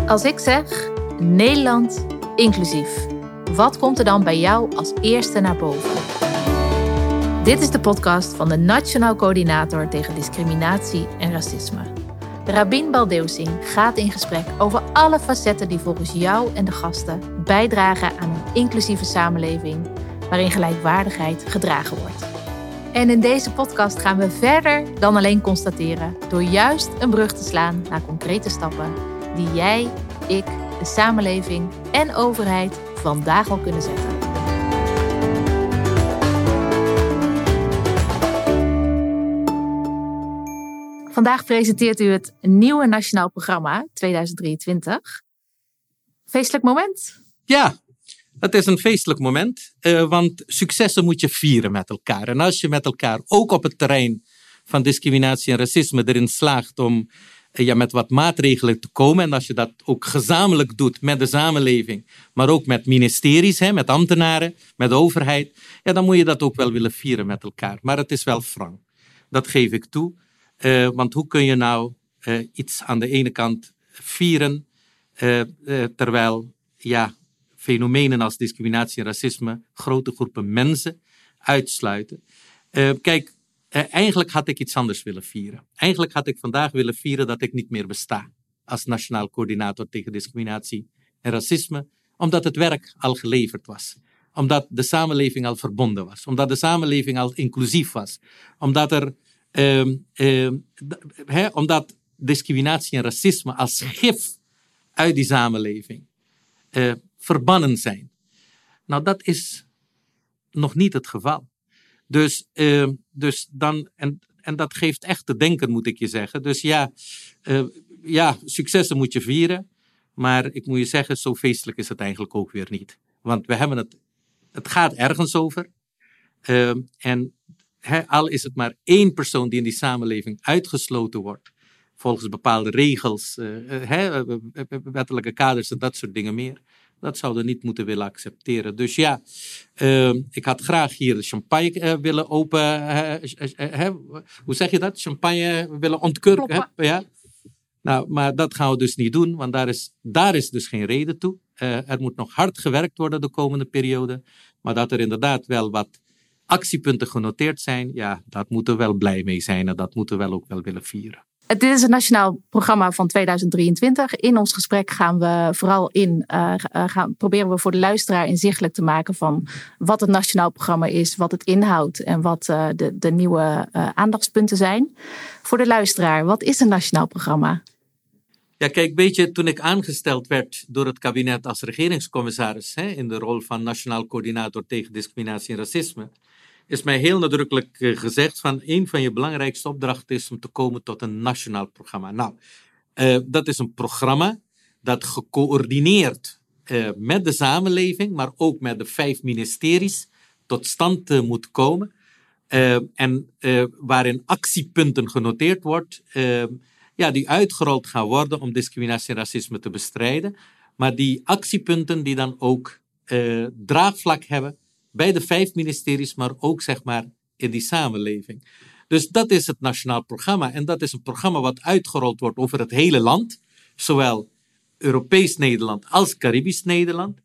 Als ik zeg Nederland inclusief, wat komt er dan bij jou als eerste naar boven? Dit is de podcast van de Nationaal Coördinator tegen Discriminatie en Racisme. Rabin Baldeusing gaat in gesprek over alle facetten die volgens jou en de gasten bijdragen aan een inclusieve samenleving waarin gelijkwaardigheid gedragen wordt. En in deze podcast gaan we verder dan alleen constateren door juist een brug te slaan naar concrete stappen die jij, ik, de samenleving en overheid vandaag al kunnen zetten. Vandaag presenteert u het nieuwe Nationaal Programma 2023. Feestelijk moment? Ja, het is een feestelijk moment, want successen moet je vieren met elkaar. En als je met elkaar ook op het terrein van discriminatie en racisme erin slaagt om met wat maatregelen te komen, en als je dat ook gezamenlijk doet met de samenleving, maar ook met ministeries, met ambtenaren, met de overheid, dan moet je dat ook wel willen vieren met elkaar. Maar het is wel wrang. Dat geef ik toe. Want hoe kun je nou iets aan de ene kant vieren, terwijl fenomenen als discriminatie en racisme grote groepen mensen uitsluiten. Eigenlijk had ik iets anders willen vieren. Eigenlijk had ik vandaag willen vieren dat ik niet meer besta als Nationaal Coördinator tegen Discriminatie en Racisme, omdat het werk al geleverd was. Omdat de samenleving al verbonden was. Omdat de samenleving al inclusief was. Omdat discriminatie en racisme als gif uit die samenleving verbannen zijn. Nou, dat is nog niet het geval. Dus dan, en dat geeft echt te denken, moet ik je zeggen. Dus successen moet je vieren. Maar ik moet je zeggen, zo feestelijk is het eigenlijk ook weer niet. Want we hebben het gaat ergens over. Al is het maar één persoon die in die samenleving uitgesloten wordt, volgens bepaalde regels, wettelijke kaders en dat soort dingen meer, dat zouden we niet moeten willen accepteren. Dus ik had graag hier de champagne willen hoe zeg je dat? Champagne willen ontkurken. Nou, maar dat gaan we dus niet doen, want daar is dus geen reden toe. Er moet nog hard gewerkt worden de komende periode, maar dat er inderdaad wel wat actiepunten genoteerd zijn, dat moeten we wel blij mee zijn en dat moeten we wel ook wel willen vieren. Dit is een nationaal programma van 2023. In ons gesprek gaan we vooral proberen we voor de luisteraar inzichtelijk te maken van wat het nationaal programma is, wat het inhoudt en wat de nieuwe aandachtspunten zijn. Voor de luisteraar, wat is een nationaal programma? Ja, kijk, weet je, toen ik aangesteld werd door het kabinet als regeringscommissaris in de rol van Nationaal Coördinator tegen Discriminatie en Racisme, is mij heel nadrukkelijk gezegd van een van je belangrijkste opdrachten is om te komen tot een nationaal programma. Nou, dat is een programma dat gecoördineerd met de samenleving, maar ook met de 5 ministeries tot stand moet komen. Waarin actiepunten genoteerd wordt, die uitgerold gaan worden om discriminatie en racisme te bestrijden. Maar die actiepunten die dan ook draagvlak hebben bij de 5 ministeries, maar ook zeg maar in die samenleving. Dus dat is het nationaal programma. En dat is een programma wat uitgerold wordt over het hele land. Zowel Europees Nederland als Caribisch Nederland.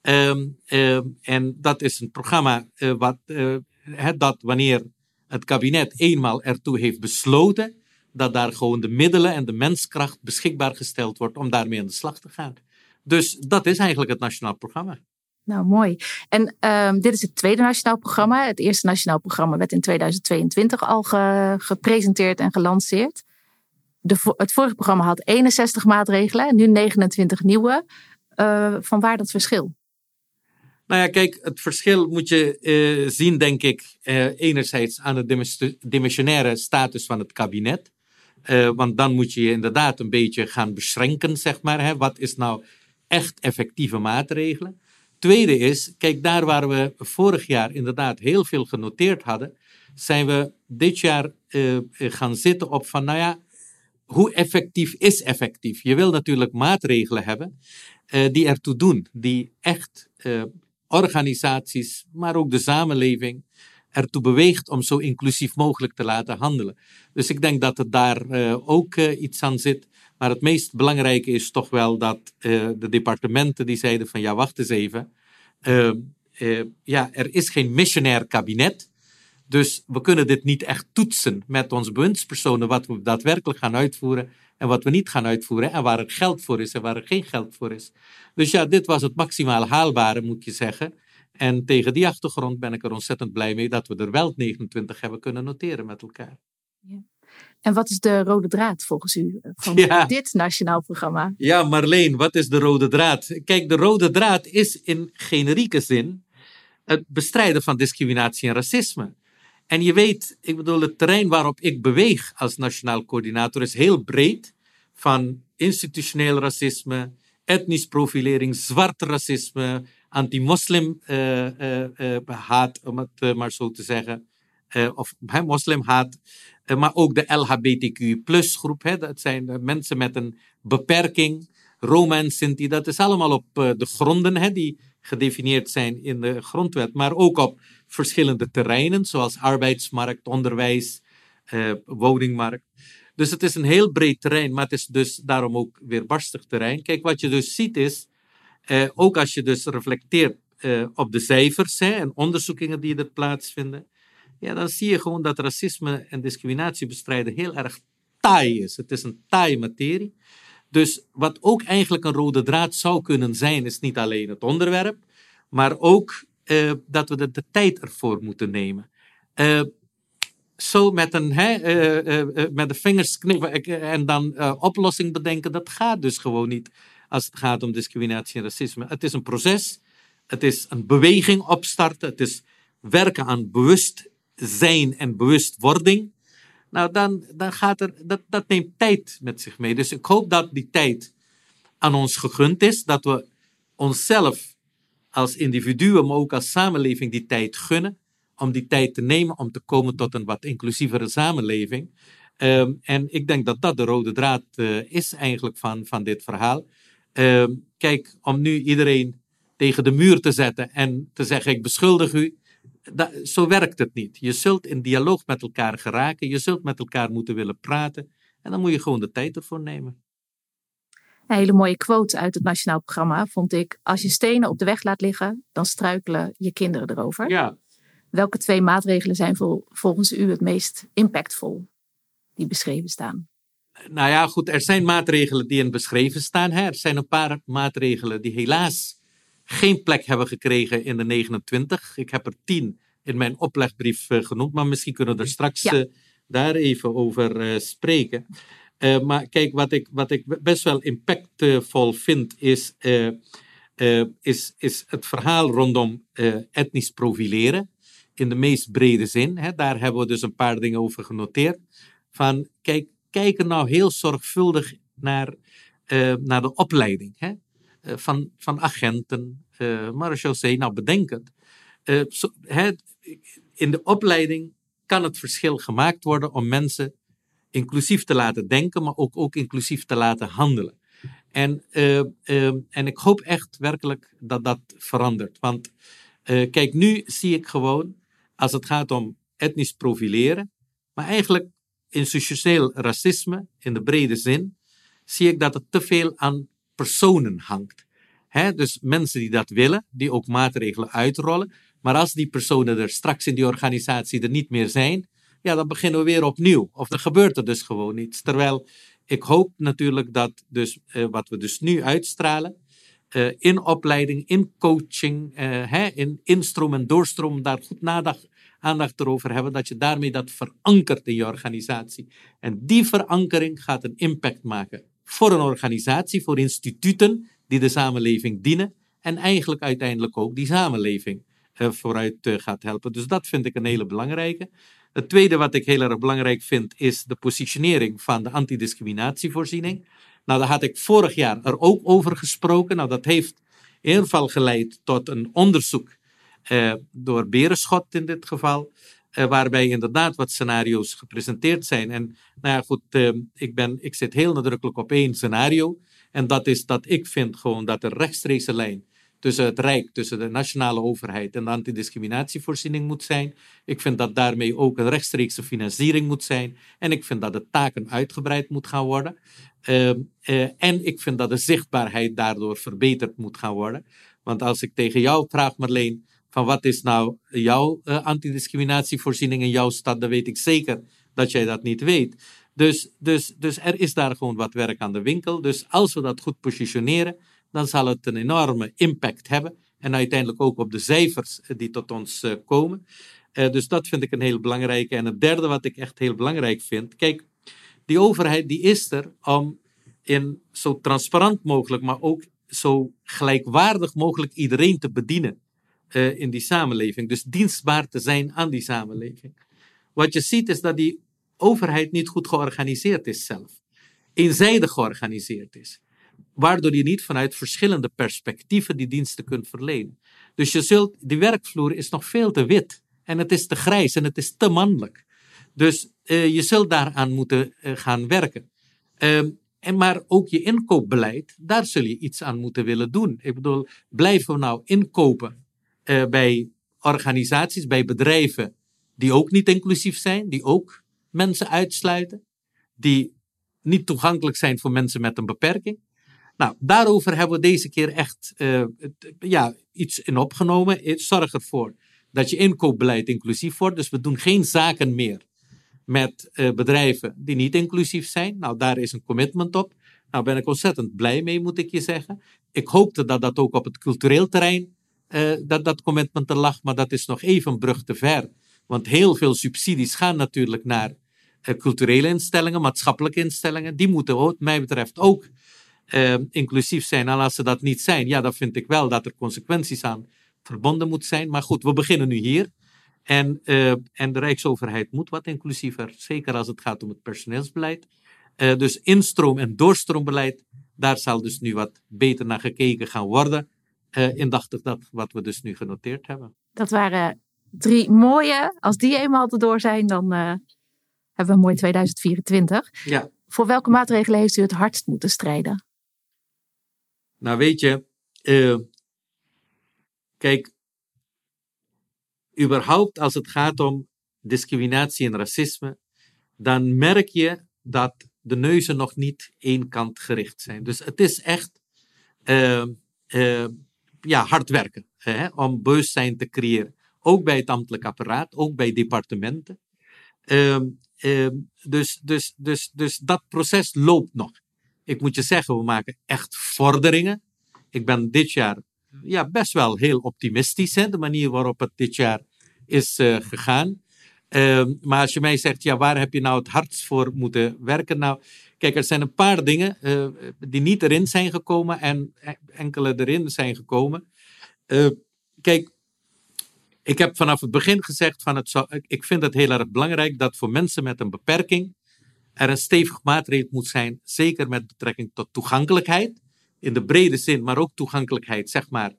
En dat is een programma dat wanneer het kabinet eenmaal ertoe heeft besloten, dat daar gewoon de middelen en de menskracht beschikbaar gesteld wordt om daarmee aan de slag te gaan. Dus dat is eigenlijk het nationaal programma. Nou, mooi. En dit is het tweede nationaal programma. Het eerste nationaal programma werd in 2022 al gepresenteerd en gelanceerd. Het vorige programma had 61 maatregelen, nu 29 nieuwe. Vanwaar dat verschil? Nou ja, kijk, het verschil moet je zien, denk ik, enerzijds aan de dimensionaire status van het kabinet. Want dan moet je inderdaad een beetje gaan beschränken, zeg maar. Wat is nou echt effectieve maatregelen? Tweede is, kijk, daar waar we vorig jaar inderdaad heel veel genoteerd hadden, zijn we dit jaar gaan zitten op van, hoe effectief is effectief? Je wil natuurlijk maatregelen hebben die ertoe doen, die echt organisaties, maar ook de samenleving ertoe beweegt om zo inclusief mogelijk te laten handelen. Dus ik denk dat er daar ook iets aan zit. Maar het meest belangrijke is toch wel dat de departementen die zeiden van ja, wacht eens even. Er is geen missionair kabinet. Dus we kunnen dit niet echt toetsen met onze bewindspersonen wat we daadwerkelijk gaan uitvoeren en wat we niet gaan uitvoeren en waar er geld voor is en waar er geen geld voor is. Dus ja, dit was het maximaal haalbare, moet je zeggen. En tegen die achtergrond ben ik er ontzettend blij mee dat we er wel 29 hebben kunnen noteren met elkaar. Ja. En wat is de rode draad volgens u van dit nationaal programma? Ja, Marleen, wat is de rode draad? Kijk, de rode draad is in generieke zin het bestrijden van discriminatie en racisme. En je weet, ik bedoel, het terrein waarop ik beweeg als nationaal coördinator is heel breed. Van institutioneel racisme, etnisch profilering, zwart racisme, anti-moslim haat, om het maar zo te zeggen. Of moslimhaat. Maar ook de LHBTQ+ groep. Dat zijn mensen met een beperking. Roma en Sinti. Dat is allemaal op de gronden die gedefinieerd zijn in de grondwet. Maar ook op verschillende terreinen. Zoals arbeidsmarkt, onderwijs, woningmarkt. Dus het is een heel breed terrein. Maar het is dus daarom ook weer barstig terrein. Kijk, wat je dus ziet is. Ook als je dus reflecteert op de cijfers en onderzoekingen die er plaatsvinden. Ja, dan zie je gewoon dat racisme en discriminatie bestrijden heel erg taai is. Het is een taaie materie. Dus wat ook eigenlijk een rode draad zou kunnen zijn, is niet alleen het onderwerp, maar ook dat we de tijd ervoor moeten nemen. Zo met de vingers knippen en dan oplossing bedenken, dat gaat dus gewoon niet als het gaat om discriminatie en racisme. Het is een proces, het is een beweging opstarten, het is werken aan bewustzijn en bewustwording. Nou, dan gaat dat neemt tijd met zich mee. Dus ik hoop dat die tijd aan ons gegund is, dat we onszelf als individuen, maar ook als samenleving die tijd gunnen, om die tijd te nemen om te komen tot een wat inclusievere samenleving. En ik denk dat dat de rode draad is eigenlijk van dit verhaal. Kijk, om nu iedereen tegen de muur te zetten en te zeggen ik beschuldig u, zo werkt het niet. Je zult in dialoog met elkaar geraken, je zult met elkaar moeten willen praten en dan moet je gewoon de tijd ervoor nemen. Een hele mooie quote uit het Nationaal Programma vond ik. Als je stenen op de weg laat liggen, dan struikelen je kinderen erover. Ja. Welke 2 maatregelen zijn volgens u het meest impactvol die beschreven staan? Nou ja, goed, er zijn maatregelen die in beschreven staan. Er zijn een paar maatregelen die helaas geen plek hebben gekregen in de 29. Ik heb er 10 in mijn oplegbrief genoemd, maar misschien kunnen we er straks daar even over spreken. Maar kijk, wat ik best wel impactvol vind, is het verhaal rondom etnisch profileren. In de meest brede zin. Daar hebben we dus een paar dingen over genoteerd. Van, kijk er nou heel zorgvuldig naar de opleiding. Van agenten, marechaussee. Nou, bedenk het. In de opleiding kan het verschil gemaakt worden om mensen inclusief te laten denken, maar ook inclusief te laten handelen. En ik hoop echt werkelijk dat dat verandert. Want kijk, nu zie ik gewoon, als het gaat om etnisch profileren, maar eigenlijk institutioneel racisme in de brede zin, zie ik dat het te veel aan personen hangt. Dus mensen die dat willen, die ook maatregelen uitrollen, maar als die personen er straks in die organisatie er niet meer zijn, ja, dan beginnen we weer opnieuw. Of dan gebeurt er dus gewoon iets. Terwijl ik hoop natuurlijk dat dus, wat we dus nu uitstralen, in opleiding, in coaching, in instroom en doorstroom, daar goed aandacht erover hebben, dat je daarmee dat verankert in je organisatie. En die verankering gaat een impact maken voor een organisatie, voor instituten die de samenleving dienen en eigenlijk uiteindelijk ook die samenleving vooruit gaat helpen. Dus dat vind ik een hele belangrijke. Het tweede wat ik heel erg belangrijk vind is de positionering van de antidiscriminatievoorziening. Nou, daar had ik vorig jaar er ook over gesproken. Nou, dat heeft in ieder geval geleid tot een onderzoek door Berenschot in dit geval, waarbij inderdaad wat scenario's gepresenteerd zijn. En nou ja, goed, ik zit heel nadrukkelijk op 1 scenario. En dat is dat ik vind gewoon dat de rechtstreekse lijn tussen het Rijk, tussen de nationale overheid en de antidiscriminatievoorziening moet zijn. Ik vind dat daarmee ook een rechtstreekse financiering moet zijn. En ik vind dat de taken uitgebreid moet gaan worden. En ik vind dat de zichtbaarheid daardoor verbeterd moet gaan worden. Want als ik tegen jou vraag, Marleen, van wat is nou jouw antidiscriminatievoorziening in jouw stad, dan weet ik zeker dat jij dat niet weet. Dus er is daar gewoon wat werk aan de winkel. Dus als we dat goed positioneren, dan zal het een enorme impact hebben. En uiteindelijk ook op de cijfers die tot ons komen. Dus dat vind ik een heel belangrijke. En het derde wat ik echt heel belangrijk vind. Kijk, die overheid die is er om in zo transparant mogelijk, maar ook zo gelijkwaardig mogelijk iedereen te bedienen in die samenleving. Dus dienstbaar te zijn aan die samenleving. Wat je ziet is dat die overheid niet goed georganiseerd is zelf. Eenzijdig georganiseerd is. Waardoor je niet vanuit verschillende perspectieven die diensten kunt verlenen. Dus die werkvloer is nog veel te wit. En het is te grijs en het is te mannelijk. Dus je zult daaraan moeten gaan werken. Maar ook je inkoopbeleid, daar zul je iets aan moeten willen doen. Ik bedoel, blijven we nou inkopen bij organisaties, bij bedrijven die ook niet inclusief zijn, die ook mensen uitsluiten, die niet toegankelijk zijn voor mensen met een beperking. Nou, daarover hebben we deze keer echt iets in opgenomen. Zorg ervoor dat je inkoopbeleid inclusief wordt. Dus we doen geen zaken meer met bedrijven die niet inclusief zijn. Nou, daar is een commitment op. Nou, ben ik ontzettend blij mee, moet ik je zeggen. Ik hoopte dat dat ook op het cultureel terrein, dat commitment er lag. Maar dat is nog even een brug te ver. Want heel veel subsidies gaan natuurlijk naar culturele instellingen, maatschappelijke instellingen. Die moeten wat mij betreft ook inclusief zijn. En als ze dat niet zijn, ja, dan vind ik wel dat er consequenties aan verbonden moeten zijn. Maar goed, we beginnen nu hier. En de Rijksoverheid moet wat inclusiever, zeker als het gaat om het personeelsbeleid. Dus instroom- en doorstroombeleid, daar zal dus nu wat beter naar gekeken gaan worden. Indachtig dat wat we dus nu genoteerd hebben. Dat waren 3 mooie. Als die eenmaal erdoor zijn, dan hebben we een mooi 2024. Ja. Voor welke maatregelen heeft u het hardst moeten strijden? Nou, weet je, kijk, überhaupt als het gaat om discriminatie en racisme, dan merk je dat de neuzen nog niet één kant gericht zijn. Dus het is echt hard werken om bewustzijn te creëren. Ook bij het ambtelijk apparaat, ook bij departementen. Dus dat proces loopt nog. Ik moet je zeggen, we maken echt vorderingen. Ik ben dit jaar best wel heel optimistisch, de manier waarop het dit jaar is gegaan. Maar als je mij zegt, waar heb je nou het hardst voor moeten werken? Nou, kijk, er zijn een paar dingen die niet erin zijn gekomen en enkele erin zijn gekomen. Kijk, ik heb vanaf het begin gezegd, ik vind het heel erg belangrijk dat voor mensen met een beperking er een stevig maatregel moet zijn, zeker met betrekking tot toegankelijkheid, in de brede zin, maar ook toegankelijkheid, zeg maar,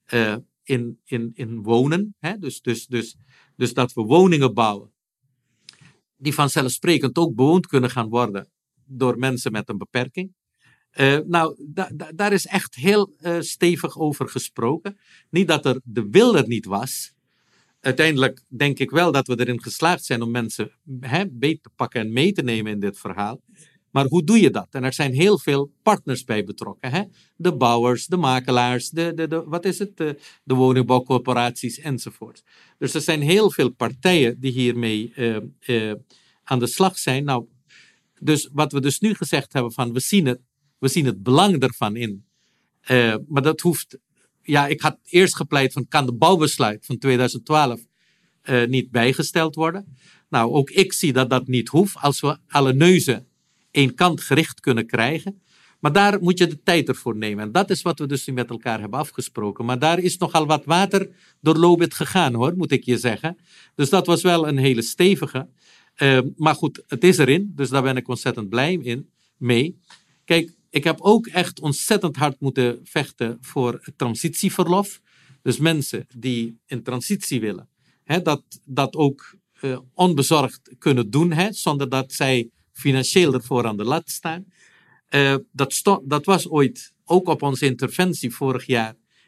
in wonen. Dus dat we woningen bouwen die vanzelfsprekend ook bewoond kunnen gaan worden door mensen met een beperking. Daar is echt heel stevig over gesproken. Niet dat de wil er niet was. Uiteindelijk denk ik wel dat we erin geslaagd zijn om mensen beet te pakken en mee te nemen in dit verhaal. Maar hoe doe je dat? En er zijn heel veel partners bij betrokken. De bouwers, de makelaars, de woningbouwcorporaties enzovoort. Dus er zijn heel veel partijen die hiermee aan de slag zijn. Nou, dus wat we dus nu gezegd hebben van we zien het belang ervan in. Maar dat hoeft. Ja, ik had eerst gepleit van kan de bouwbesluit van 2012 niet bijgesteld worden. Nou, ook ik zie dat dat niet hoeft als we alle neuzen één kant gericht kunnen krijgen. Maar daar moet je de tijd ervoor nemen. En dat is wat we dus nu met elkaar hebben afgesproken. Maar daar is nogal wat water door Lobit gegaan, hoor, moet ik je zeggen. Dus dat was wel een hele stevige. Maar goed, het is erin. Dus daar ben ik ontzettend blij mee. Kijk, ik heb ook echt ontzettend hard moeten vechten voor het transitieverlof. Dus mensen die in transitie willen, dat ook onbezorgd kunnen doen, zonder dat zij financieel ervoor aan de lat staan. Dat was ooit ook op onze interventie vorig jaar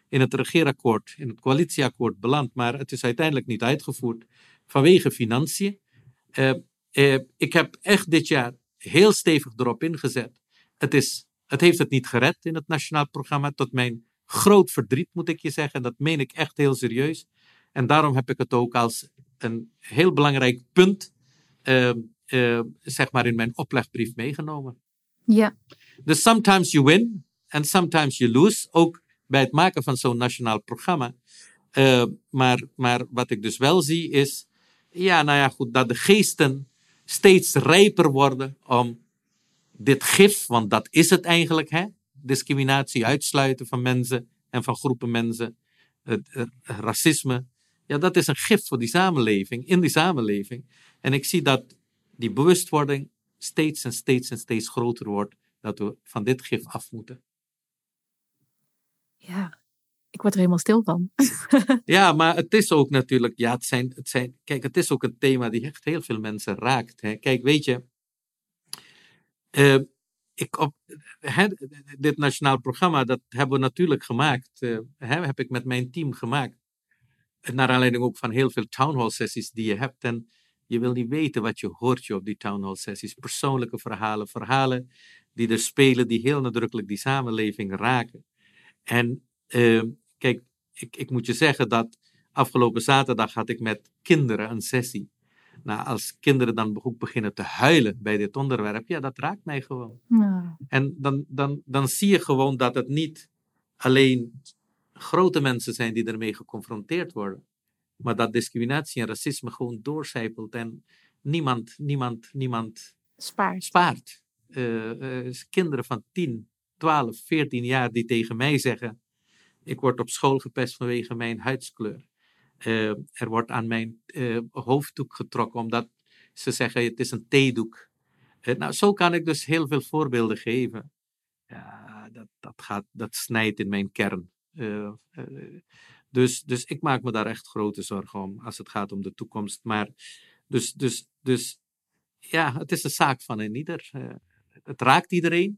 in het regeerakkoord, in het coalitieakkoord beland, maar het is uiteindelijk niet uitgevoerd vanwege financiën. Ik heb echt dit jaar heel stevig erop ingezet. Het heeft het niet gered in het nationaal programma, tot mijn groot verdriet moet ik je zeggen. Dat meen ik echt heel serieus. En daarom heb ik het ook als een heel belangrijk punt zeg maar in mijn oplegbrief meegenomen. Ja. Dus sometimes you win and sometimes you lose. Ook bij het maken van zo'n nationaal programma. Maar wat ik dus wel zie is, dat de geesten steeds rijper worden om dit gif, want dat is het eigenlijk, hè? Discriminatie, uitsluiten van mensen en van groepen mensen, racisme. Ja, dat is een gif voor die samenleving, in die samenleving. En ik zie dat die bewustwording steeds en steeds groter wordt, dat we van dit gif af moeten. Ja, ik word er helemaal stil van. Ja, maar het is ook natuurlijk, kijk, het is ook een thema die echt heel veel mensen raakt. Hè. Kijk, weet je, dit nationaal programma, dat hebben we natuurlijk gemaakt, heb ik met mijn team gemaakt. Naar aanleiding ook van heel veel town hall sessies die je hebt. En je wil niet weten wat je hoort op die town hall sessies. Persoonlijke verhalen die er spelen, die heel nadrukkelijk die samenleving raken. En kijk, ik moet je zeggen dat afgelopen zaterdag had ik met kinderen een sessie. Nou, als kinderen dan ook beginnen te huilen bij dit onderwerp, ja, dat raakt mij gewoon. Ja. En dan zie je gewoon dat het niet alleen grote mensen zijn die ermee geconfronteerd worden, maar dat discriminatie en racisme gewoon doorcijpelt en niemand spaart. Kinderen van 10, 12, 14 jaar die tegen mij zeggen, ik word op school gepest vanwege mijn huidskleur. Er wordt aan mijn hoofddoek getrokken omdat ze zeggen het is een theedoek. Nou, zo kan ik dus heel veel voorbeelden geven. Ja, dat snijdt in mijn kern. Dus ik maak me daar echt grote zorgen om als het gaat om de toekomst. Maar dus ja, het is een zaak van een ieder. Het raakt iedereen.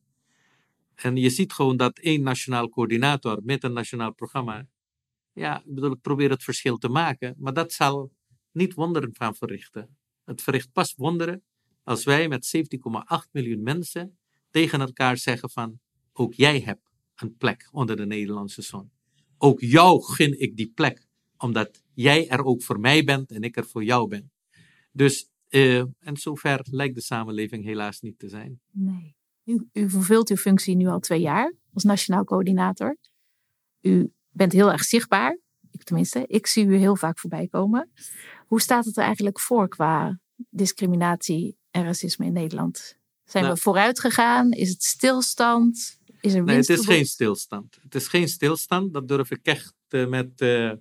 En je ziet gewoon dat één nationaal coördinator met een nationaal programma, ja, ik probeer het verschil te maken, maar dat zal niet wonderen gaan verrichten. Het verricht pas wonderen als wij met 17,8 miljoen mensen tegen elkaar zeggen van, ook jij hebt een plek onder de Nederlandse zon. Ook jou gun ik die plek, omdat jij er ook voor mij bent en ik er voor jou ben. Dus, en zover lijkt de samenleving helaas niet te zijn. Nee. U vervult uw functie nu al 2 jaar als nationaal coördinator. U bent heel erg zichtbaar. Ik zie u heel vaak voorbij komen. Hoe staat het er eigenlijk voor qua discriminatie en racisme in Nederland? Zijn we vooruit gegaan? Is het stilstand? Is er Nee, het is geen stilstand. Het is geen stilstand. Dat durf ik echt met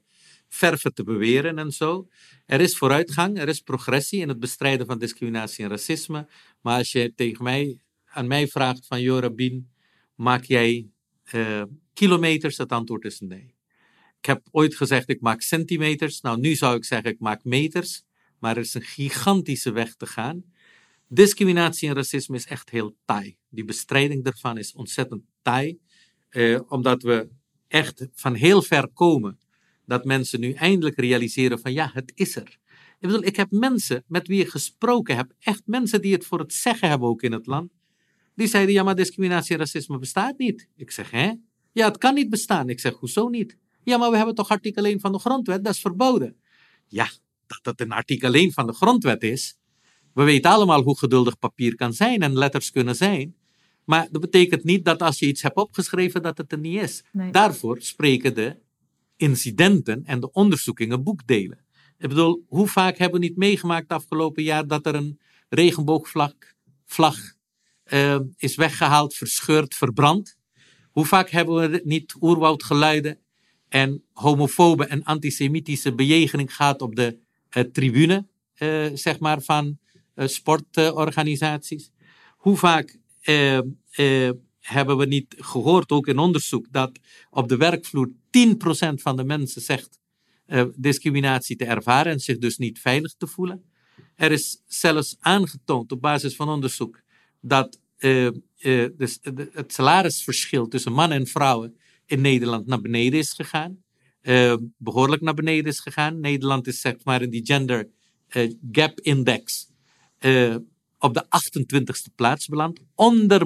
verve te beweren en zo. Er is vooruitgang, er is progressie in het bestrijden van discriminatie en racisme. Maar als je aan mij vraagt van, joh Rabin, maak jij kilometers? Het antwoord is nee. Ik heb ooit gezegd, ik maak centimeters. Nou, nu zou ik zeggen, ik maak meters. Maar er is een gigantische weg te gaan. Discriminatie en racisme is echt heel taai. Die bestrijding daarvan is ontzettend taai. Omdat we echt van heel ver komen. Dat mensen nu eindelijk realiseren van, ja, het is er. Ik heb mensen met wie ik gesproken heb. Echt mensen die het voor het zeggen hebben ook in het land. Die zeiden, ja, maar discriminatie en racisme bestaat niet. Ik zeg, hè? Ja, het kan niet bestaan. Ik zeg, hoezo niet? Ja, maar we hebben toch artikel 1 van de grondwet, dat is verboden. Ja, dat het een artikel 1 van de grondwet is. We weten allemaal hoe geduldig papier kan zijn en letters kunnen zijn. Maar dat betekent niet dat als je iets hebt opgeschreven, dat het er niet is. Nee. Daarvoor spreken de incidenten en de onderzoekingen boekdelen. Ik bedoel, hoe vaak hebben we niet meegemaakt het afgelopen jaar dat er een regenboogvlag is weggehaald, verscheurd, verbrand? Hoe vaak hebben we niet oerwoudgeluiden en homofobe en antisemitische bejegening gehad op de tribune, zeg maar, van sportorganisaties? Hoe vaak hebben we niet gehoord, ook in onderzoek, dat op de werkvloer 10% van de mensen zegt discriminatie te ervaren en zich dus niet veilig te voelen? Er is zelfs aangetoond op basis van onderzoek dat dus het salarisverschil tussen mannen en vrouwen in Nederland naar beneden is gegaan. Behoorlijk naar beneden is gegaan. Nederland is zeg maar in die gender gap index op de 28e plaats beland. Onder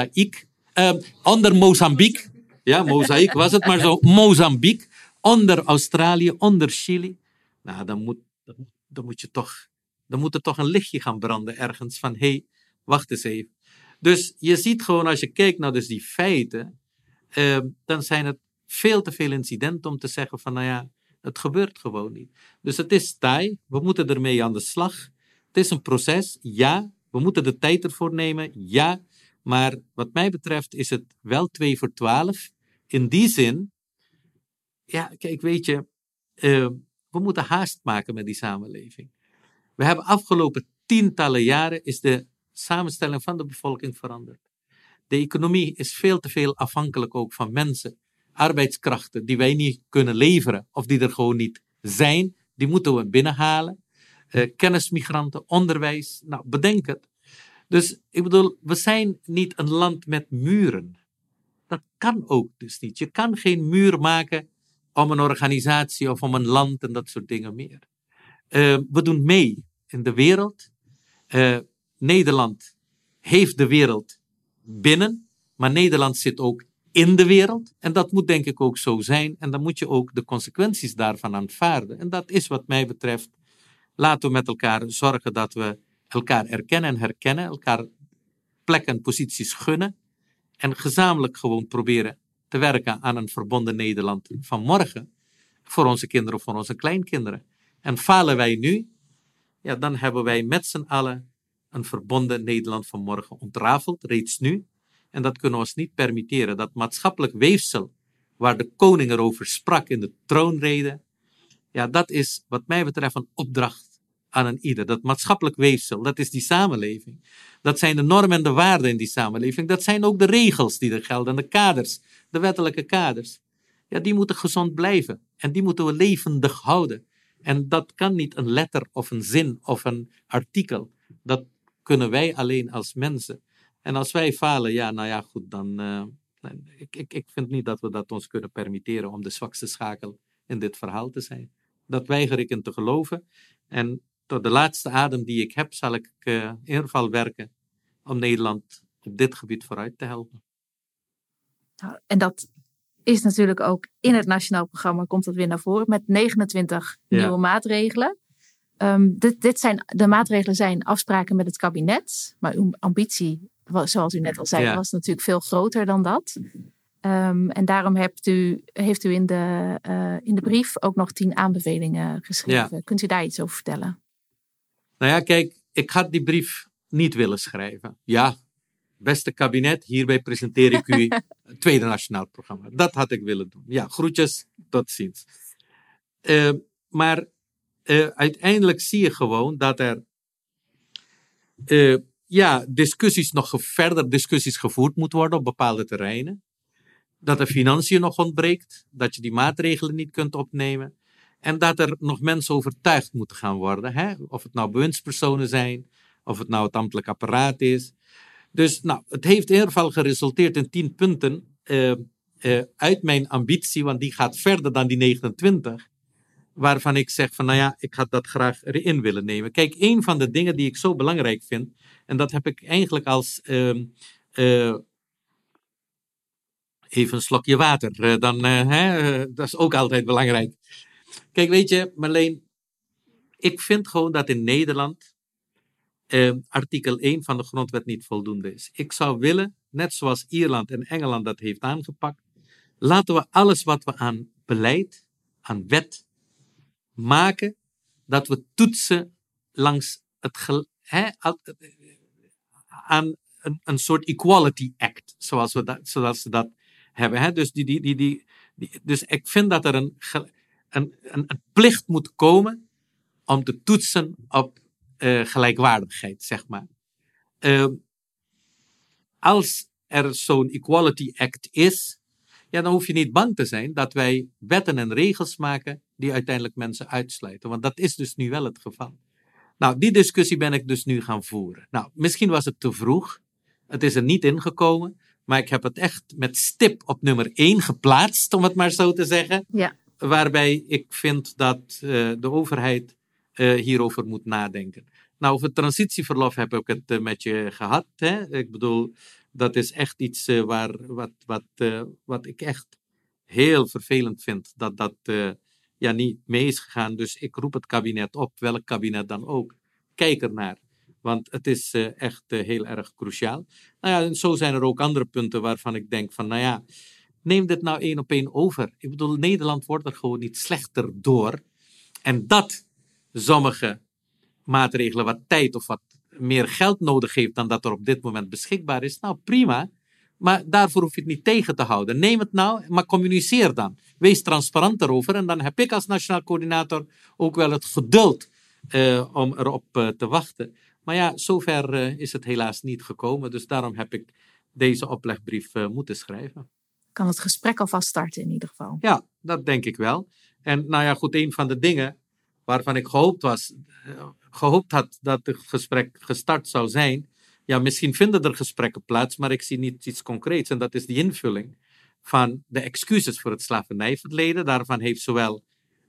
Mozambique. Ja, Mozambique was het maar zo. Mozambique. Onder Australië, onder Chili. Nou, dan moet er toch een lichtje gaan branden ergens. Van, hé, wacht eens even. Dus je ziet gewoon, als je kijkt naar dus die feiten, dan zijn het veel te veel incidenten om te zeggen van, nou ja, het gebeurt gewoon niet. Dus het is taai, we moeten ermee aan de slag. Het is een proces, ja. We moeten de tijd ervoor nemen, ja. Maar wat mij betreft is het wel 2 voor 12. In die zin, ja, kijk, weet je, we moeten haast maken met die samenleving. We hebben afgelopen tientallen jaren is de samenstelling van de bevolking veranderd. De economie is veel te veel afhankelijk ook van mensen. Arbeidskrachten die wij niet kunnen leveren of die er gewoon niet zijn, die moeten we binnenhalen. Kennismigranten, onderwijs, nou bedenk het. Dus ik bedoel, we zijn niet een land met muren. Dat kan ook dus niet. Je kan geen muur maken om een organisatie of om een land en dat soort dingen meer. We doen mee in de wereld. Nederland heeft de wereld binnen, maar Nederland zit ook in de wereld. En dat moet denk ik ook zo zijn. En dan moet je ook de consequenties daarvan aanvaarden. En dat is wat mij betreft, laten we met elkaar zorgen dat we elkaar erkennen en herkennen, elkaar plekken en posities gunnen en gezamenlijk gewoon proberen te werken aan een verbonden Nederland van morgen voor onze kinderen of voor onze kleinkinderen. En falen wij nu, ja, dan hebben wij met z'n allen een verbonden Nederland van morgen ontrafeld, reeds nu. En dat kunnen we ons niet permitteren. Dat maatschappelijk weefsel waar de koning erover sprak in de troonrede, ja, dat is wat mij betreft een opdracht aan een ieder. Dat maatschappelijk weefsel, dat is die samenleving. Dat zijn de normen en de waarden in die samenleving. Dat zijn ook de regels die er gelden, de kaders, de wettelijke kaders. Ja, die moeten gezond blijven. En die moeten we levendig houden. En dat kan niet een letter of een zin of een artikel. Dat kunnen wij alleen als mensen. En als wij falen, ja, nou ja, goed, dan... Ik vind niet dat we dat ons kunnen permitteren om de zwakste schakel in dit verhaal te zijn. Dat weiger ik in te geloven. En tot de laatste adem die ik heb, zal ik in ieder geval werken om Nederland op dit gebied vooruit te helpen. Nou, en dat is natuurlijk ook in het Nationaal Programma, komt dat weer naar voren, met 29 nieuwe maatregelen. De maatregelen zijn afspraken met het kabinet, maar uw ambitie, zoals u net al zei, was natuurlijk veel groter dan dat. En daarom heeft u in de brief ook nog 10 aanbevelingen geschreven. Ja. Kunt u daar iets over vertellen? Nou ja, kijk, ik had die brief niet willen schrijven. Ja, beste kabinet, hierbij presenteer ik u het tweede nationaal programma. Dat had ik willen doen. Ja, groetjes, tot ziens. Maar uiteindelijk zie je gewoon dat er verder discussies gevoerd moeten worden op bepaalde terreinen. Dat er financiën nog ontbreekt, dat je die maatregelen niet kunt opnemen. En dat er nog mensen overtuigd moeten gaan worden. Hè? Of het nou bewindspersonen zijn, of het nou het ambtelijk apparaat is. Dus nou, het heeft in ieder geval geresulteerd in 10 punten uit mijn ambitie, want die gaat verder dan die 29. Waarvan ik zeg van, nou ja, ik had dat graag erin willen nemen. Kijk, een van de dingen die ik zo belangrijk vind, en dat heb ik eigenlijk als... even een slokje water, dat is ook altijd belangrijk. Kijk, weet je, Marleen, ik vind gewoon dat in Nederland artikel 1 van de grondwet niet voldoende is. Ik zou willen, net zoals Ierland en Engeland dat heeft aangepakt, laten we alles wat we aan beleid, aan wet maken, dat we toetsen langs aan een soort Equality Act, zoals ze dat hebben. Hè? Dus ik vind dat er een plicht moet komen om te toetsen op gelijkwaardigheid, zeg maar. Als er zo'n Equality Act is, ja, dan hoef je niet bang te zijn dat wij wetten en regels maken die uiteindelijk mensen uitsluiten. Want dat is dus nu wel het geval. Nou, die discussie ben ik dus nu gaan voeren. Nou, misschien was het te vroeg. Het is er niet ingekomen. Maar ik heb het echt met stip op nummer 1 geplaatst, om het maar zo te zeggen. Ja. Waarbij ik vind dat de overheid hierover moet nadenken. Nou, over het transitieverlof heb ik het met je gehad. Hè? Ik bedoel, dat is echt iets wat ik echt heel vervelend vind. Dat niet mee is gegaan. Dus ik roep het kabinet op, welk kabinet dan ook. Kijk ernaar. Want het is echt heel erg cruciaal. Nou ja, en zo zijn er ook andere punten waarvan ik denk van, nou ja, neem dit nou 1 op 1 over. Ik bedoel, Nederland wordt er gewoon niet slechter door. En dat sommige maatregelen wat tijd of wat meer geld nodig heeft dan dat er op dit moment beschikbaar is, nou prima. Maar daarvoor hoef je het niet tegen te houden. Neem het nou, maar communiceer dan. Wees transparant erover. En dan heb ik als nationaal coördinator ook wel het geduld om erop te wachten. Maar ja, zover is het helaas niet gekomen. Dus daarom heb ik deze oplegbrief moeten schrijven. Kan het gesprek alvast starten in ieder geval. Ja, dat denk ik wel. En nou ja, goed, een van de dingen waarvan ik gehoopt had dat het gesprek gestart zou zijn. Ja, misschien vinden er gesprekken plaats, maar ik zie niet iets concreets. En dat is die invulling van de excuses voor het slavernijverleden. Daarvan heeft zowel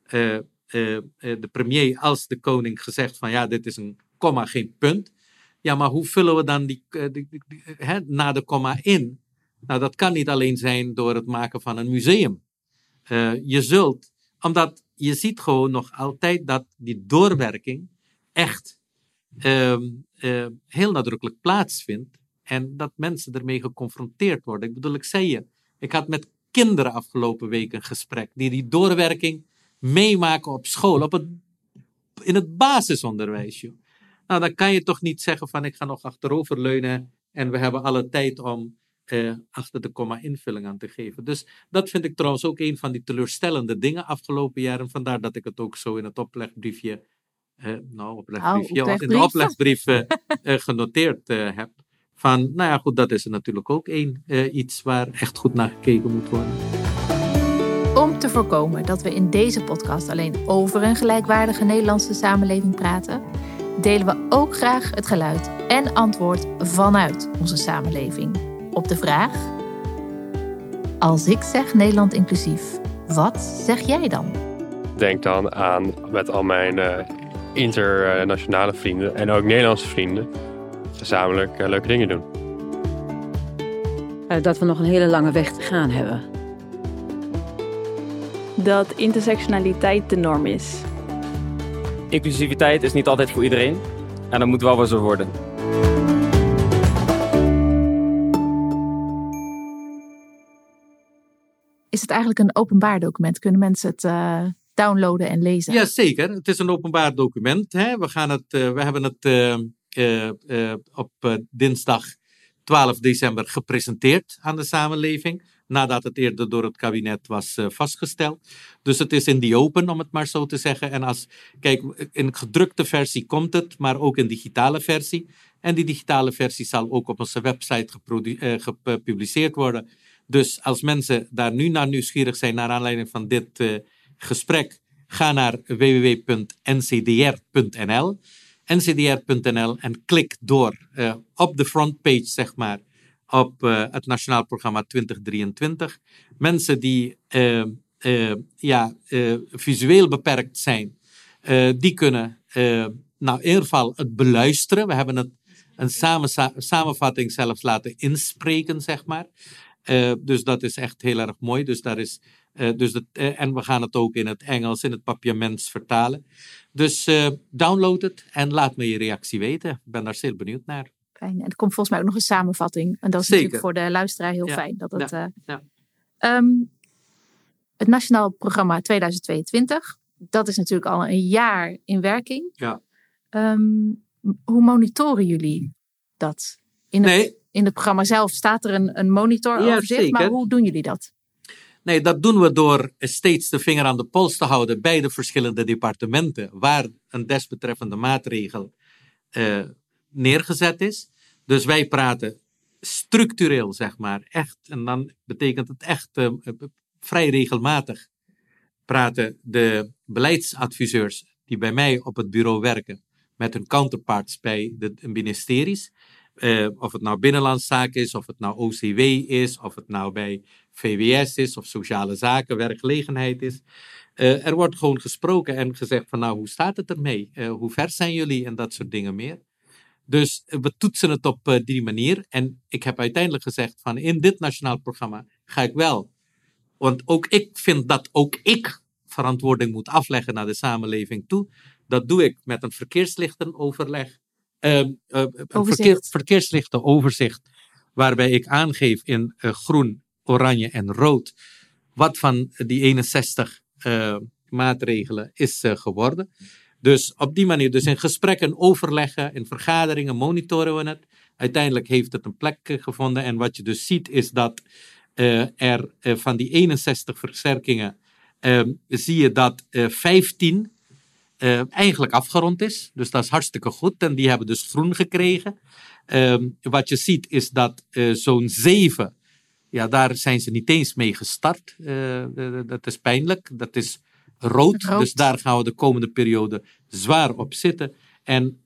de premier als de koning gezegd van ja, dit is een komma, geen punt. Ja, maar hoe vullen we dan na de komma in? Nou, dat kan niet alleen zijn door het maken van een museum. Omdat je ziet gewoon nog altijd dat die doorwerking echt heel nadrukkelijk plaatsvindt. En dat mensen ermee geconfronteerd worden. Ik bedoel, ik zei je, ik had met kinderen afgelopen week een gesprek die doorwerking meemaken op school, in het basisonderwijs. Joh. Nou, dan kan je toch niet zeggen van ik ga nog achteroverleunen en we hebben alle tijd om achter de komma invulling aan te geven. Dus dat vind ik trouwens ook een van die teleurstellende dingen afgelopen jaren. Vandaar dat ik het ook zo in het oplegbriefje, in de oplegbrief genoteerd heb. Van, nou ja, goed, dat is er natuurlijk ook iets waar echt goed naar gekeken moet worden. Om te voorkomen dat we in deze podcast alleen over een gelijkwaardige Nederlandse samenleving praten, delen we ook graag het geluid en antwoord vanuit onze samenleving op de vraag: als ik zeg Nederland inclusief, wat zeg jij dan? Denk dan aan met al mijn internationale vrienden en ook Nederlandse vrienden gezamenlijk leuke dingen doen. Dat we nog een hele lange weg te gaan hebben. Dat intersectionaliteit de norm is. Inclusiviteit is niet altijd voor iedereen en dat moet wel zo worden. Is het eigenlijk een openbaar document? Kunnen mensen het downloaden en lezen? Jazeker, het is een openbaar document. Hè. We hebben het op dinsdag 12 december gepresenteerd aan de samenleving, nadat het eerder door het kabinet was vastgesteld. Dus het is in the open, om het maar zo te zeggen. En kijk, in gedrukte versie komt het, maar ook in digitale versie. En die digitale versie zal ook op onze website gepubliceerd worden. Dus als mensen daar nu naar nieuwsgierig zijn, naar aanleiding van dit gesprek, ga naar www.ncdr.nl. ncdr.nl en klik door op de frontpage, zeg maar, op het Nationaal Programma 2023. Mensen die visueel beperkt zijn, die kunnen in ieder geval het beluisteren. We hebben het een samenvatting zelfs laten inspreken, zeg maar. Dus dat is echt heel erg mooi. Dus daar is, en we gaan het ook in het Engels, in het papiaments vertalen. Dus download het en laat me je reactie weten. Ik ben daar zeer benieuwd naar. Fijn. En er komt volgens mij ook nog een samenvatting. En dat is natuurlijk voor de luisteraar heel fijn. Dat het, het Nationaal Programma 2022, dat is natuurlijk al een jaar in werking. Ja. Hoe monitoren jullie dat? In het programma zelf staat er een monitoroverzicht, maar hoe doen jullie dat? Nee, dat doen we door steeds de vinger aan de pols te houden bij de verschillende departementen waar een desbetreffende maatregel neergezet is. Dus wij praten structureel, zeg maar, echt. En dan betekent het echt vrij regelmatig. Praten de beleidsadviseurs die bij mij op het bureau werken met hun counterparts bij de ministeries. Of het nou Binnenlandse Zaken is, of het nou OCW is, of het nou bij VWS is, of Sociale Zaken, werkgelegenheid is. Er wordt gewoon gesproken en gezegd van nou, hoe staat het ermee? Hoe ver zijn jullie? En dat soort dingen meer. Dus we toetsen het op die manier. En ik heb uiteindelijk gezegd van in dit nationaal programma ga ik wel. Want ook ik vind dat ook ik verantwoording moet afleggen naar de samenleving toe. Dat doe ik met een verkeerslichtenoverleg. Verkeerslichtenoverzicht. Waarbij ik aangeef in groen, oranje en rood. Wat van die 61 maatregelen is geworden. Dus op die manier, dus in gesprekken, overleggen, in vergaderingen monitoren we het. Uiteindelijk heeft het een plek gevonden. En wat je dus ziet is dat er van die 61 versterkingen zie je dat 15 eigenlijk afgerond is. Dus dat is hartstikke goed. En die hebben dus groen gekregen. Wat je ziet is dat zo'n 7, ja, daar zijn ze niet eens mee gestart. Dat is pijnlijk. Dat is rood. Dus daar gaan we de komende periode zwaar op zitten. En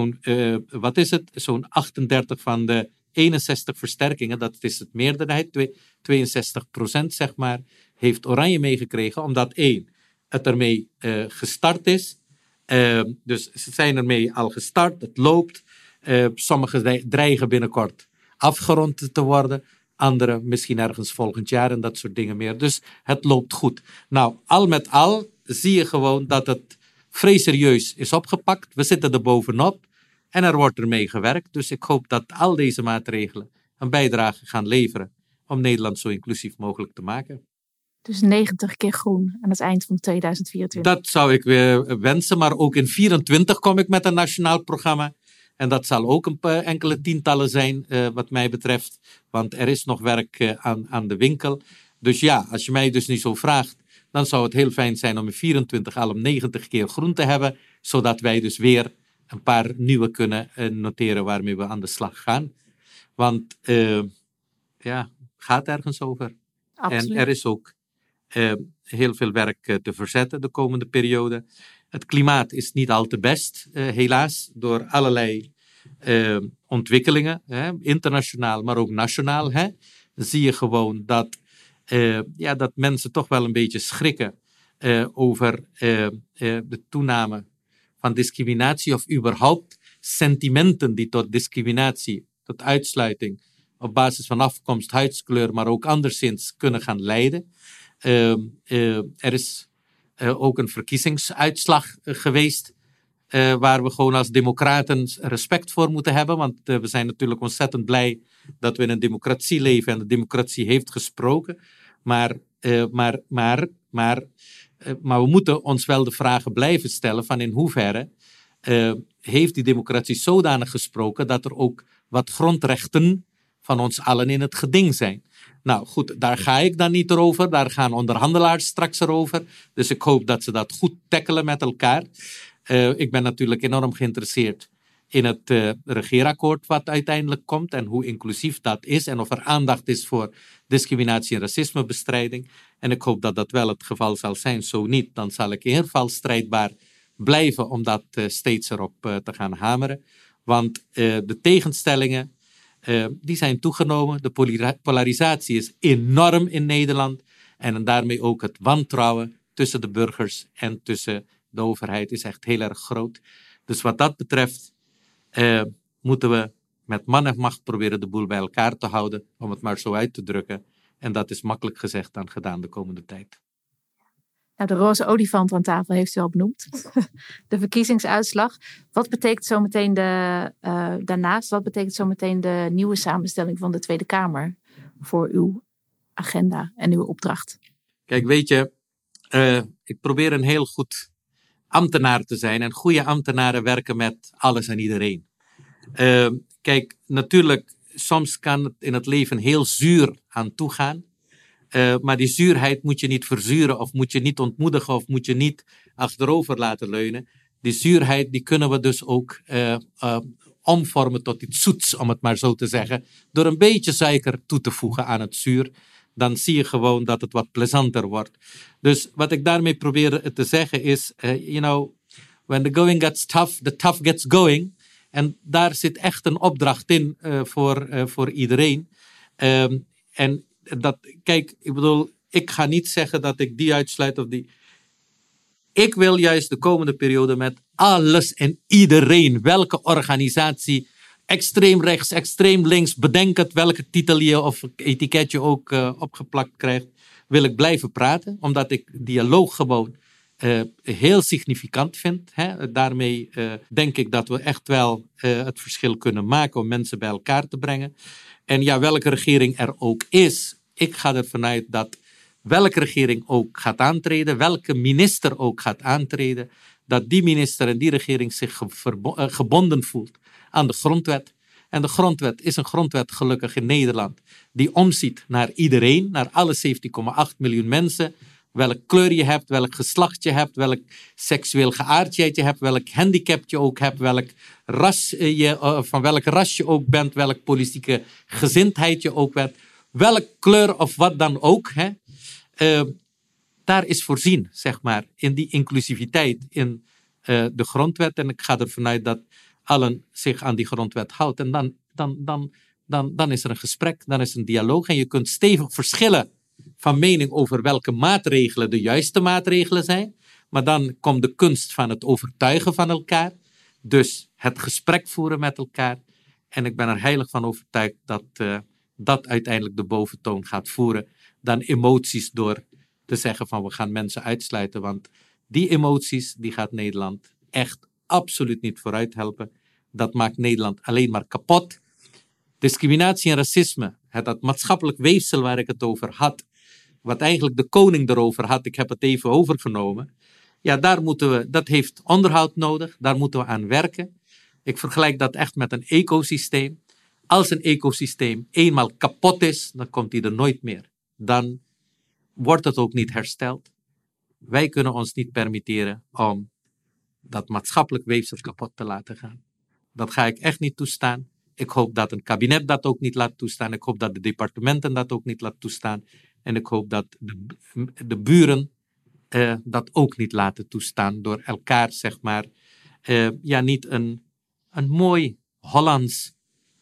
zo'n 38 van de 61 versterkingen, dat is het meerderheid, 62% zeg maar, heeft Oranje meegekregen, omdat 1, het ermee gestart is. Dus ze zijn ermee al gestart, het loopt. Sommigen dreigen binnenkort afgerond te worden. Anderen misschien ergens volgend jaar en dat soort dingen meer. Dus het loopt goed. Nou, al met al zie je gewoon dat het vrij serieus is opgepakt. We zitten er bovenop en er wordt ermee gewerkt. Dus ik hoop dat al deze maatregelen een bijdrage gaan leveren om Nederland zo inclusief mogelijk te maken. Dus 90 keer groen aan het eind van 2024. Dat zou ik weer wensen, maar ook in 2024 kom ik met een nationaal programma. En dat zal ook enkele tientallen zijn wat mij betreft. Want er is nog werk aan de winkel. Dus ja, als je mij dus niet zo vraagt, dan zou het heel fijn zijn om in 24 al om 90 keer groen te hebben. Zodat wij dus weer een paar nieuwe kunnen noteren waarmee we aan de slag gaan. Want ja, gaat ergens over. Absoluut. En er is ook heel veel werk te verzetten de komende periode. Het klimaat is niet al te best, helaas, door allerlei ontwikkelingen, internationaal, maar ook nationaal. Zie je gewoon dat mensen toch wel een beetje schrikken over de toename van discriminatie of überhaupt sentimenten die tot discriminatie, tot uitsluiting op basis van afkomst, huidskleur, maar ook anderszins kunnen gaan leiden. Er is ook een verkiezingsuitslag geweest waar we gewoon als democraten respect voor moeten hebben. Want we zijn natuurlijk ontzettend blij dat we in een democratie leven en de democratie heeft gesproken. Maar we moeten ons wel de vragen blijven stellen van in hoeverre heeft die democratie zodanig gesproken dat er ook wat grondrechten van ons allen in het geding zijn. Nou goed, daar ga ik dan niet over. Daar gaan onderhandelaars straks erover. Dus ik hoop dat ze dat goed tackelen met elkaar. Ik ben natuurlijk enorm geïnteresseerd in het regeerakkoord wat uiteindelijk komt en hoe inclusief dat is en of er aandacht is voor discriminatie en racismebestrijding. En ik hoop dat dat wel het geval zal zijn. Zo niet, dan zal ik in ieder geval strijdbaar blijven om dat steeds erop te gaan hameren. Want de tegenstellingen die zijn toegenomen. De polarisatie is enorm in Nederland. En daarmee ook het wantrouwen tussen de burgers en tussen de overheid is echt heel erg groot. Dus wat dat betreft moeten we met man en macht proberen de boel bij elkaar te houden, om het maar zo uit te drukken. En dat is makkelijk gezegd dan gedaan de komende tijd. Nou, de roze olifant aan tafel heeft u al benoemd. De verkiezingsuitslag. Wat betekent zometeen daarnaast, wat betekent zometeen de nieuwe samenstelling van de Tweede Kamer voor uw agenda en uw opdracht? Kijk, weet je, ik probeer een heel goed ambtenaar te zijn. En goede ambtenaren werken met alles en iedereen. Kijk, natuurlijk, soms kan het in het leven heel zuur aan toegaan. Maar die zuurheid moet je niet verzuren of moet je niet ontmoedigen of moet je niet achterover laten leunen. Die zuurheid die kunnen we dus ook omvormen tot iets zoets, om het maar zo te zeggen. Door een beetje suiker toe te voegen aan het zuur. Dan zie je gewoon dat het wat plezanter wordt. Dus wat ik daarmee probeer te zeggen is, when the going gets tough, the tough gets going. En daar zit echt een opdracht in voor iedereen. En dat, kijk, ik bedoel, ik ga niet zeggen dat ik die uitsluit of die. Ik wil juist de komende periode met alles en iedereen, welke organisatie, extreem rechts, extreem links, bedenk het welke titel je of etiket je ook opgeplakt krijgt, wil ik blijven praten, omdat ik dialoog gewoon heel significant vind. Hè. Daarmee denk ik dat we echt wel het verschil kunnen maken om mensen bij elkaar te brengen. En ja, welke regering er ook is, ik ga ervan uit dat welke regering ook gaat aantreden, welke minister ook gaat aantreden, dat die minister en die regering zich gebonden voelt aan de grondwet. En de grondwet is een grondwet gelukkig in Nederland die omziet naar iedereen, naar alle 17,8 miljoen mensen. Welk kleur je hebt, welk geslacht je hebt, welk seksueel geaardheid je hebt, welk handicap je ook hebt, van welk ras je ook bent, welk politieke gezindheid je ook bent, welk kleur of wat dan ook. Hè. Daar is voorzien, zeg maar, in die inclusiviteit in de grondwet. En ik ga ervan uit dat allen zich aan die grondwet houdt. En dan is er een gesprek, dan is er een dialoog. En je kunt stevig verschillen van mening over welke maatregelen de juiste maatregelen zijn. Maar dan komt de kunst van het overtuigen van elkaar. Dus het gesprek voeren met elkaar. En ik ben er heilig van overtuigd dat dat uiteindelijk de boventoon gaat voeren. Dan emoties door te zeggen van we gaan mensen uitsluiten. Want die emoties die gaat Nederland echt absoluut niet vooruit helpen. Dat maakt Nederland alleen maar kapot. Discriminatie en racisme, dat maatschappelijk weefsel waar ik het over had, wat eigenlijk de koning erover had, ik heb het even overgenomen. Ja, dat heeft onderhoud nodig, daar moeten we aan werken. Ik vergelijk dat echt met een ecosysteem. Als een ecosysteem eenmaal kapot is, dan komt hij er nooit meer. Dan wordt het ook niet hersteld. Wij kunnen ons niet permitteren om dat maatschappelijk weefsel kapot te laten gaan. Dat ga ik echt niet toestaan. Ik hoop dat een kabinet dat ook niet laat toestaan. Ik hoop dat de departementen dat ook niet laten toestaan. En ik hoop dat de buren dat ook niet laten toestaan door elkaar, zeg maar, niet een mooi Hollands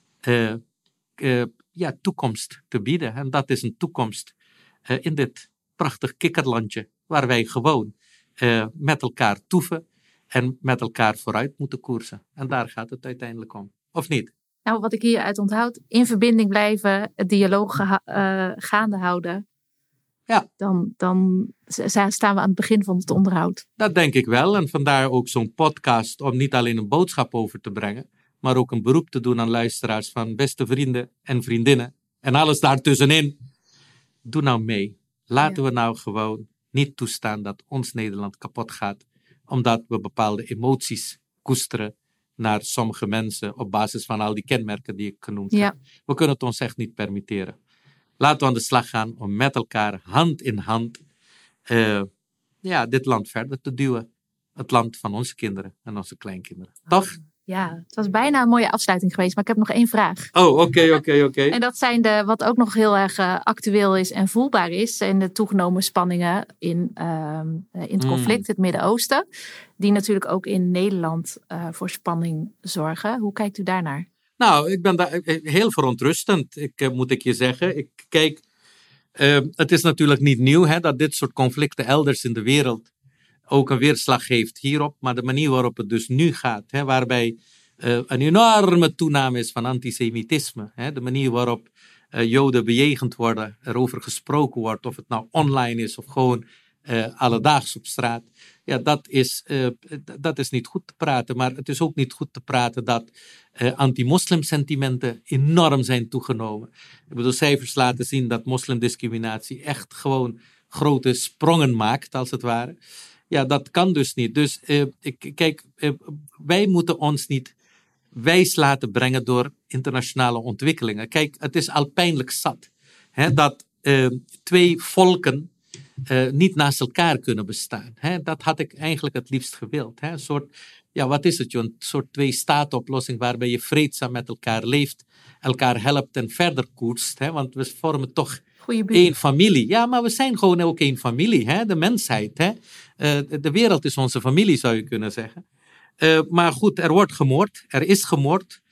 toekomst te bieden. En dat is een toekomst in dit prachtig kikkerlandje waar wij gewoon met elkaar toeven en met elkaar vooruit moeten koersen. En daar gaat het uiteindelijk om. Of niet? Nou, wat ik hieruit onthoud, in verbinding blijven, het dialoog gaande houden. Ja. Dan staan we aan het begin van het onderhoud. Dat denk ik wel. En vandaar ook zo'n podcast om niet alleen een boodschap over te brengen, maar ook een beroep te doen aan luisteraars van beste vrienden en vriendinnen en alles daartussenin. Doe nou mee. Laten we nou gewoon niet toestaan dat ons Nederland kapot gaat, omdat we bepaalde emoties koesteren naar sommige mensen op basis van al die kenmerken die ik genoemd heb. We kunnen het ons echt niet permitteren. Laten we aan de slag gaan om met elkaar hand in hand dit land verder te duwen. Het land van onze kinderen en onze kleinkinderen. Toch? Ja, het was bijna een mooie afsluiting geweest, maar ik heb nog 1 vraag. Oh, oké. En dat zijn wat ook nog heel erg actueel is en voelbaar is. En de toegenomen spanningen in het conflict, het Midden-Oosten. Die natuurlijk ook in Nederland voor spanning zorgen. Hoe kijkt u daarnaar? Nou, ik ben daar heel verontrustend, moet ik je zeggen. Het is natuurlijk niet nieuw dat dit soort conflicten elders in de wereld ook een weerslag heeft hierop. Maar de manier waarop het dus nu gaat, waarbij een enorme toename is van antisemitisme. De manier waarop Joden bejegend worden, erover gesproken wordt, of het nou online is of gewoon alledaags op straat. Ja, dat is niet goed te praten. Maar het is ook niet goed te praten dat anti-moslimsentimenten enorm zijn toegenomen. Ik bedoel, cijfers laten zien dat moslimdiscriminatie echt gewoon grote sprongen maakt, als het ware. Ja, dat kan dus niet. Dus wij moeten ons niet wijs laten brengen door internationale ontwikkelingen. Kijk, het is al pijnlijk zat dat 2 volken niet naast elkaar kunnen bestaan. Dat had ik eigenlijk het liefst gewild. Een soort, wat is het? Een soort 2-staat-oplossing waarbij je vreedzaam met elkaar leeft, elkaar helpt en verder koerst. Want we vormen toch één familie. Ja, maar we zijn gewoon ook één familie. De mensheid. De wereld is onze familie, zou je kunnen zeggen. Maar goed, er wordt gemoord. Er is gemoord.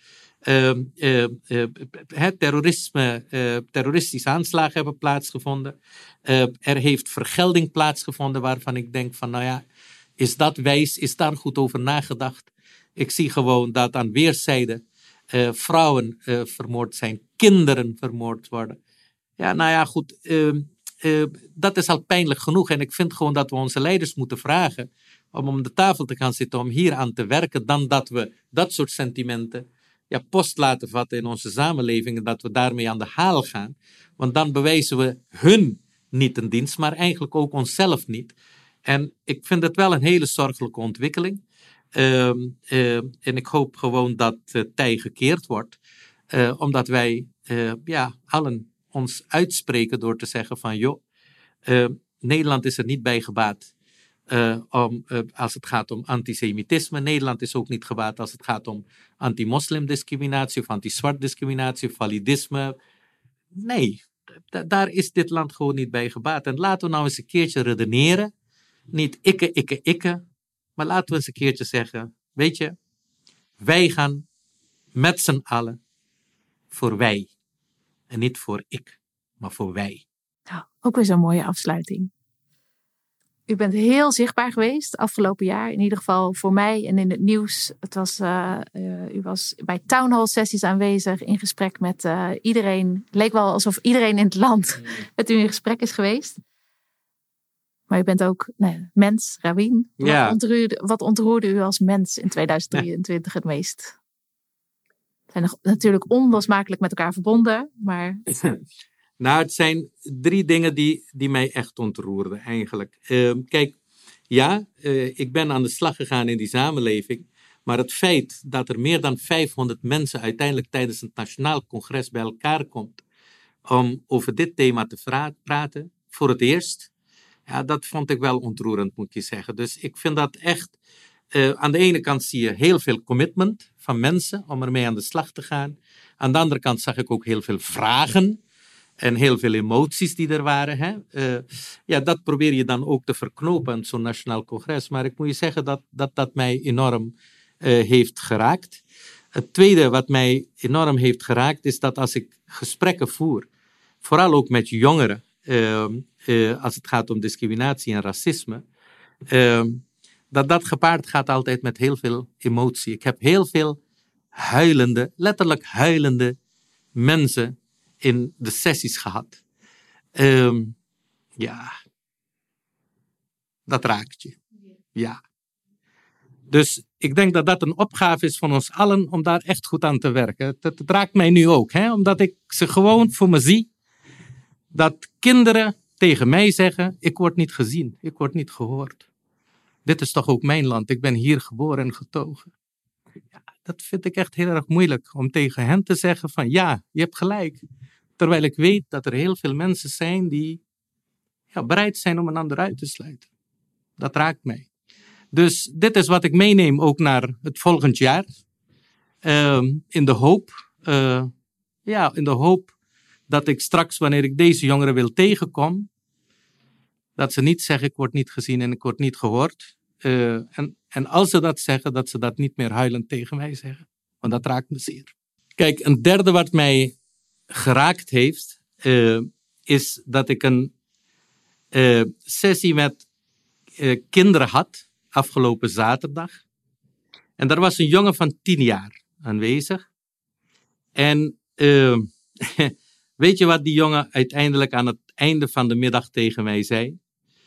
Terroristische aanslagen hebben plaatsgevonden. Er heeft vergelding plaatsgevonden waarvan ik denk van, nou ja, is dat wijs? Is daar goed over nagedacht? Ik zie gewoon dat aan weerszijden vrouwen vermoord zijn, kinderen vermoord worden. Ja, nou ja, goed. Dat is al pijnlijk genoeg. En ik vind gewoon dat we onze leiders moeten vragen om de tafel te gaan zitten, om hier aan te werken, dan dat we dat soort sentimenten post laten vatten in onze samenleving en dat we daarmee aan de haal gaan. Want dan bewijzen we hun niet een dienst, maar eigenlijk ook onszelf niet. En ik vind het wel een hele zorgelijke ontwikkeling. En ik hoop gewoon dat tij gekeerd wordt. Omdat wij allen ons uitspreken door te zeggen van joh, Nederland is er niet bij gebaat als het gaat om antisemitisme. Nederland is ook niet gebaat als het gaat om anti-moslimdiscriminatie of anti-zwart discriminatie of validisme. Nee, daar is dit land gewoon niet bij gebaat. En laten we nou eens een keertje redeneren. Niet ikke, maar laten we eens een keertje zeggen, weet je, wij gaan met z'n allen voor wij. En niet voor ik, maar voor wij. Nou, ook weer zo'n mooie afsluiting. U bent heel zichtbaar geweest afgelopen jaar. In ieder geval voor mij en in het nieuws. U was bij townhall sessies aanwezig. In gesprek met iedereen. Het leek wel alsof iedereen in het land met u in gesprek is geweest. Maar u bent ook mens, Rawien. Ja. Wat ontroerde u als mens in 2023 het meest? We zijn natuurlijk onlosmakelijk met elkaar verbonden. Maar... Nou, het zijn 3 dingen die mij echt ontroerden eigenlijk. Kijk, ik ben aan de slag gegaan in die samenleving. Maar het feit dat er meer dan 500 mensen uiteindelijk tijdens het Nationaal Congres bij elkaar komt om over dit thema te praten, voor het eerst, dat vond ik wel ontroerend, moet je zeggen. Dus ik vind dat echt, aan de ene kant zie je heel veel commitment van mensen om ermee aan de slag te gaan. Aan de andere kant zag ik ook heel veel vragen. En heel veel emoties die er waren. Dat probeer je dan ook te verknopen aan zo'n nationaal congres. Maar ik moet je zeggen dat mij enorm heeft geraakt. Het tweede wat mij enorm heeft geraakt is dat als ik gesprekken voer, vooral ook met jongeren, als het gaat om discriminatie en racisme, dat gepaard gaat altijd met heel veel emotie. Ik heb heel veel letterlijk huilende mensen in de sessies gehad. Dat raakt je. Ja. Dus ik denk dat dat een opgave is van ons allen om daar echt goed aan te werken. Het raakt mij nu ook, omdat ik ze gewoon voor me zie dat kinderen tegen mij zeggen, ik word niet gezien, ik word niet gehoord. Dit is toch ook mijn land, ik ben hier geboren en getogen. Ja, dat vind ik echt heel erg moeilijk om tegen hen te zeggen van ja, je hebt gelijk. Terwijl ik weet dat er heel veel mensen zijn die bereid zijn om een ander uit te sluiten. Dat raakt mij. Dus dit is wat ik meeneem ook naar het volgend jaar. In de hoop dat ik straks, wanneer ik deze jongeren wil tegenkom, dat ze niet zeggen ik word niet gezien en ik word niet gehoord. En als ze dat zeggen, dat ze dat niet meer huilend tegen mij zeggen. Want dat raakt me zeer. Kijk, een derde wat mij geraakt heeft, is dat ik een sessie met kinderen had, afgelopen zaterdag. En daar was een jongen van 10 jaar aanwezig. En weet je wat die jongen uiteindelijk aan het einde van de middag tegen mij zei?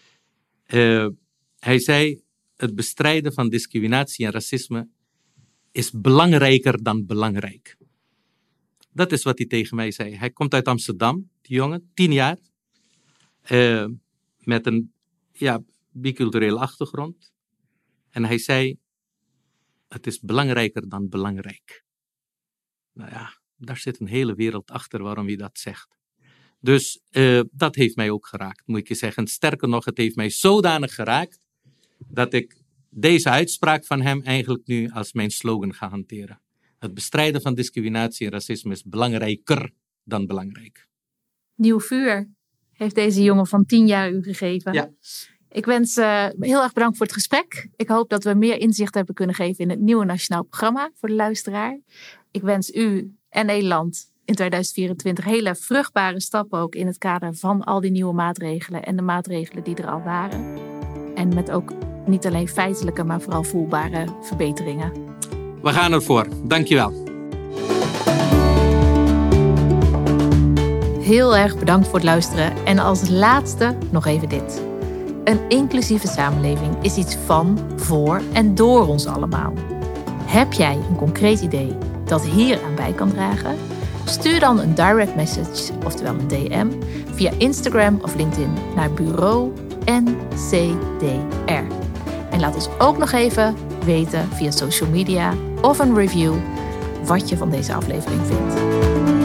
Hij zei, het bestrijden van discriminatie en racisme is belangrijker dan belangrijk. Dat is wat hij tegen mij zei. Hij komt uit Amsterdam, die jongen, 10 jaar. Met een biculturele achtergrond. En hij zei, het is belangrijker dan belangrijk. Nou ja, daar zit een hele wereld achter waarom hij dat zegt. Dus dat heeft mij ook geraakt, moet ik je zeggen. Sterker nog, het heeft mij zodanig geraakt dat ik deze uitspraak van hem eigenlijk nu als mijn slogan ga hanteren. Het bestrijden van discriminatie en racisme is belangrijker dan belangrijk. Nieuw vuur heeft deze jongen van 10 jaar u gegeven. Ja. Ik wens heel erg bedankt voor het gesprek. Ik hoop dat we meer inzicht hebben kunnen geven in het nieuwe nationaal programma voor de luisteraar. Ik wens u en Nederland in 2024 hele vruchtbare stappen ook in het kader van al die nieuwe maatregelen en de maatregelen die er al waren. En met ook niet alleen feitelijke, maar vooral voelbare verbeteringen. We gaan ervoor. Dankjewel. Heel erg bedankt voor het luisteren. En als laatste nog even dit. Een inclusieve samenleving is iets van, voor en door ons allemaal. Heb jij een concreet idee dat hier aan bij kan dragen? Stuur dan een direct message, oftewel een DM, via Instagram of LinkedIn naar Bureau NCDR. En laat ons ook nog even weten via social media of een review wat je van deze aflevering vindt.